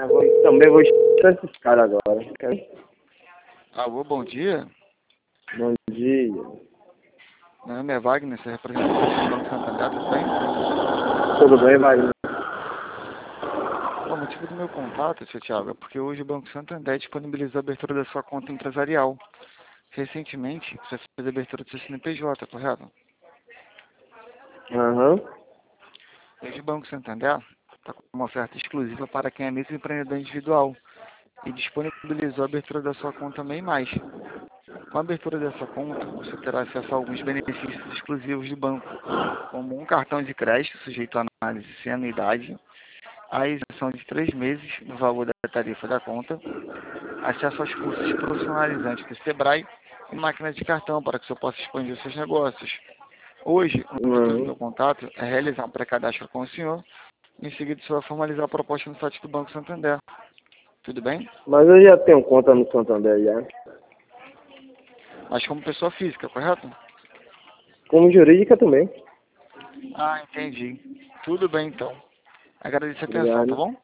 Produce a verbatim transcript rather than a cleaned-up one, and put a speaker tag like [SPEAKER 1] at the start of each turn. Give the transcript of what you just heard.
[SPEAKER 1] Ah, vou, também vou escutar esses caras agora. Ok?
[SPEAKER 2] Alô, bom dia.
[SPEAKER 1] Bom dia.
[SPEAKER 2] Meu nome é Wagner, você representa o Banco Santander, tudo bem?
[SPEAKER 1] Tudo bem, Wagner?
[SPEAKER 2] O motivo do meu contato, seu Thiago, é porque hoje o Banco Santander disponibilizou a abertura da sua conta empresarial. Recentemente, você fez a abertura do seu C N P J, correto?
[SPEAKER 1] Aham.
[SPEAKER 2] Hoje o Banco Santander está com uma oferta exclusiva para quem é microempreendedor individual e disponibilizou a abertura da sua conta MEI mais. Com a abertura dessa conta, você terá acesso a alguns benefícios exclusivos do banco, como um cartão de crédito sujeito à análise sem anuidade, a isenção de três meses no valor da tarifa da conta, acesso aos cursos profissionalizantes do Sebrae e máquina de cartão para que você possa expandir os seus negócios. Hoje, o intuito do
[SPEAKER 1] Uhum.
[SPEAKER 2] meu contato é realizar um pré-cadastro com o senhor e em seguida o senhor vai formalizar a proposta no site do Banco Santander. Tudo bem?
[SPEAKER 1] Mas eu já tenho conta no Santander já.
[SPEAKER 2] Mas como pessoa física, correto?
[SPEAKER 1] Como jurídica também.
[SPEAKER 2] Ah, entendi. Tudo bem então. Agradeço a atenção, tá
[SPEAKER 1] Obrigado.
[SPEAKER 2] bom?